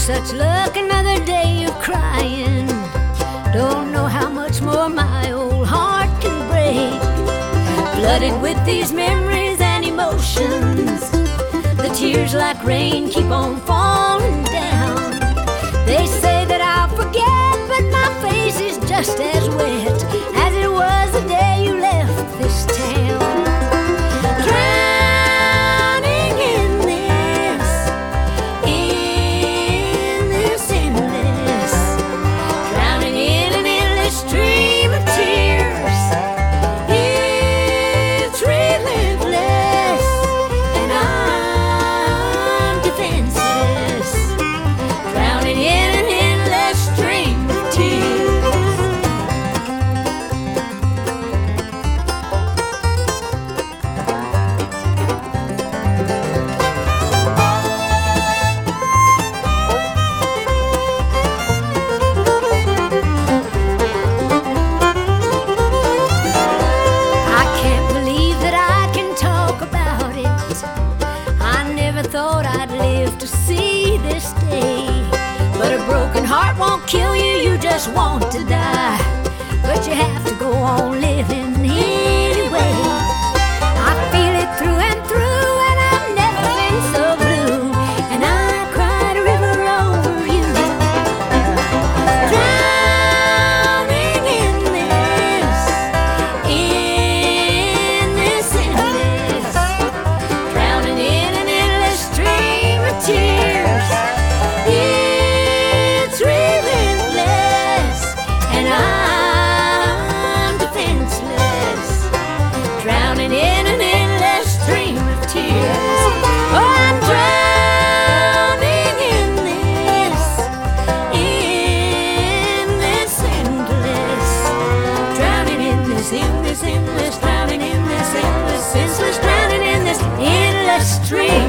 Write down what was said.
such luck, another day of crying. Don't know how much more my old heart can break. Flooded with these memories and emotions, the tears like rain keep on falling down. They say that I'll forget, but my face is just as wet as it was the day you left this town. Drowning in this endless, drowning in an endless stream of tears. It's relentless, and I'm defenseless, drowning in an endless stream of tears. I can't believe that I can talk about it. I never thought I'd live to see this day. But a broken heart won't kill you, you just want to die. But you have to go on living anyway. I feel it through and through, and I've never been so blue. And I cried a river over you. Drowning in this endless, drowning in an endless stream of tears. It's relentless, and I'm defenseless, drowning in an endless stream of tears. Oh, I'm drowning in this endless, drowning in this endless, drowning in this endless, senseless, drowning in this endless stream.